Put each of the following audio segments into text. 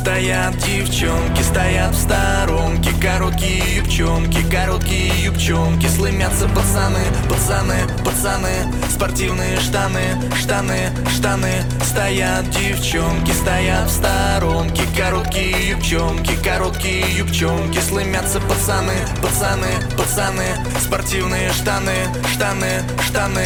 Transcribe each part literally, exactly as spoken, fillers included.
Стоят девчонки, стоят в сторонке, короткие юбчонки, короткие юбчонки. Слымятся пацаны, пацаны, пацаны, спортивные штаны, штаны, штаны. Стоят девчонки, стоят в сторонке, короткие юбчонки, короткие юбчонки. Слымятся пацаны, пацаны, пацаны, спортивные штаны, штаны, штаны.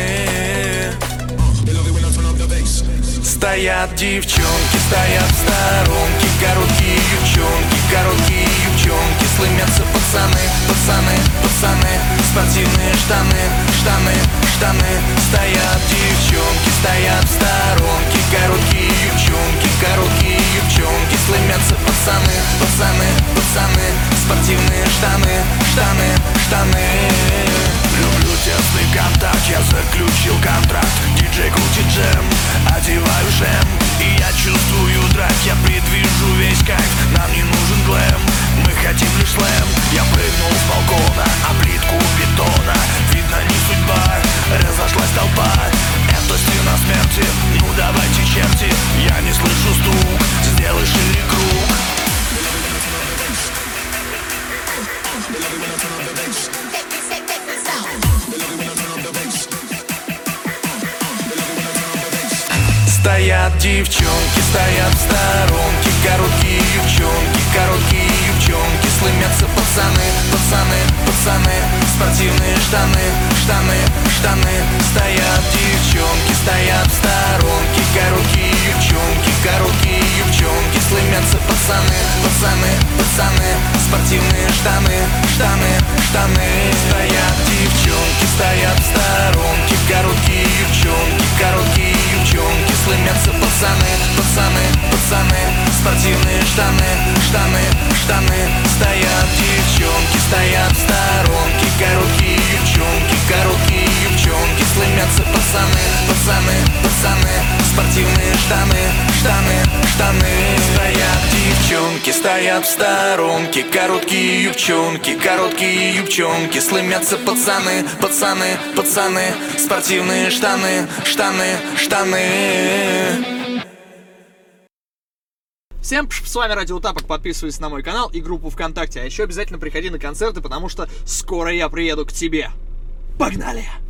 Стоят девчонки, стоят в сторонке, короткие юбчонки, короткие юбчонки. Слымятся пацаны, пацаны, пацаны, спортивные штаны, штаны, штаны. Стоят девчонки, стоят в сторонке, короткие юбчонки, короткие юбчонки. Слымятся пацаны, пацаны, пацаны, спортивные штаны, штаны, штаны. Люблю тесный контакт, я заключил контракт. Диджей крутит джем, одеваю шлем, и я чувствую драйв. Я предвижу весь кайф, нам не нужен глэм, мы хотим лишь слэм. Я прыгнул с балкона, а плитку бетона. Видно, не судьба, разошлась толпа. Это стена смерти, ну давайте, черти. Я не слышу стук, сделай шире круг. Стоят девчонки, стоят в сторонке, короткие юбчонки, короткие юбчонки. Слымятся пацаны, пацаны, пацаны, спортивные штаны, штаны, штаны. Стоят девчонки, стоят в сторонке, короткие юбчонки, короткие юбчонки. Слымятся пацаны, пацаны, пацаны, спортивные штаны, штаны, штаны. Стоят девчонки, стоят в сторонке, короткие юбчонки, короткие юбчонки. Слымятся пацаны, пацаны, пацаны, спортивные штаны, штаны, штаны. Стоят девчонки, стоят в сторонке, короткие юбчонки, короткие юбчонки. Слымятся пацаны, пацаны, пацаны, спортивные штаны, штаны, штаны. Стоят девчонки, стоят в сторонке, короткие юбчонки, короткие юбчонки. Слымятся пацаны, пацаны, пацаны, спортивные штаны, штаны, штаны. Всем пш, с вами Радио Тапок, подписывайся на мой канал и группу ВКонтакте. А еще обязательно приходи на концерты, потому что скоро я приеду к тебе. Погнали!